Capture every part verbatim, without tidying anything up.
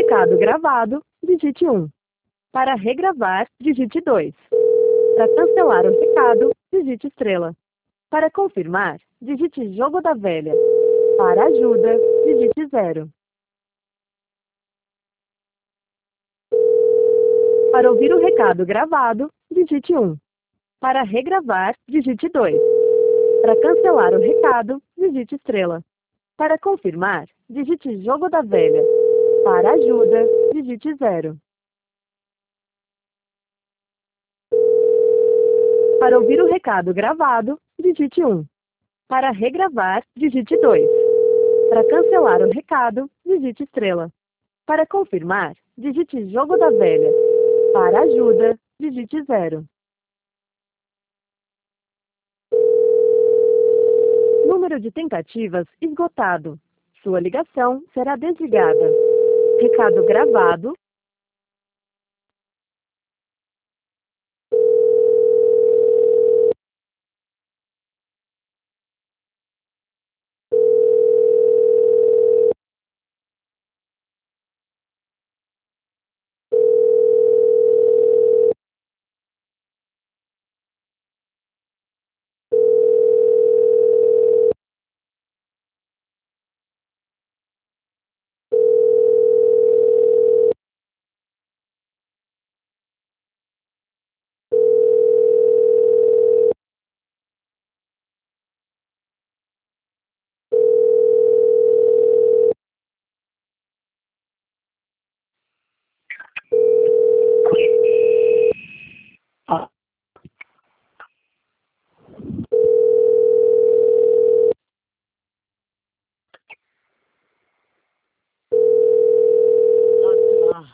recado gravado, digite um. Para regravar, digite dois. Para cancelar o recado, digite estrela. Para confirmar, digite jogo da velha. Para ajuda, digite zero. Para ouvir o recado gravado, digite um. Para regravar, digite dois. Para cancelar o recado, digite estrela. Para confirmar, digite jogo da velha. Para ajuda, digite zero. Para ouvir o recado gravado, digite um. Para regravar, digite dois. Para cancelar o recado, digite estrela. Para confirmar, digite jogo da velha. Para ajuda, digite zero. Número de tentativas esgotado. Sua ligação será desligada. Recado gravado. Ah, ah,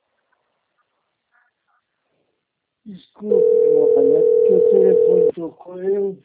desculpe, mano, é porque o telefone tocou eu.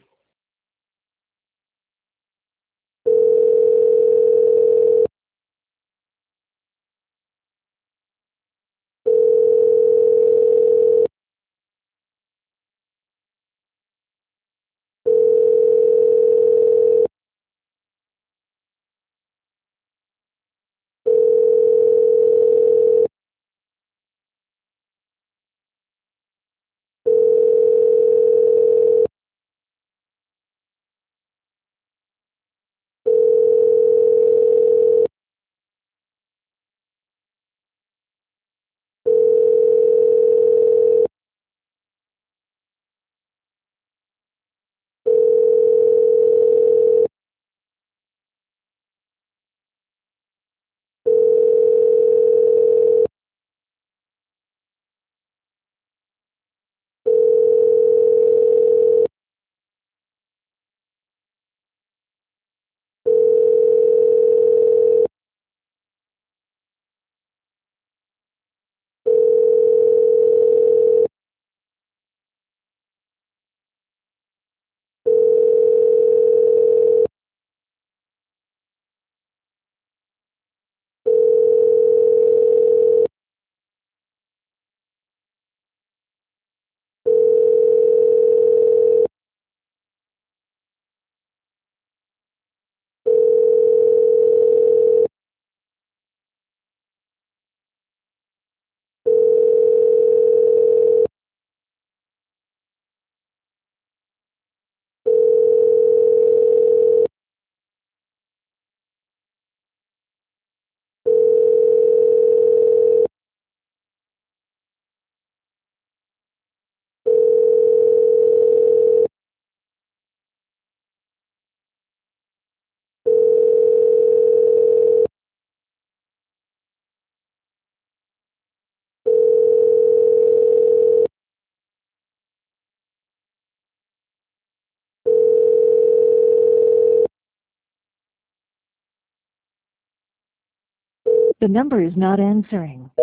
The number is not answering.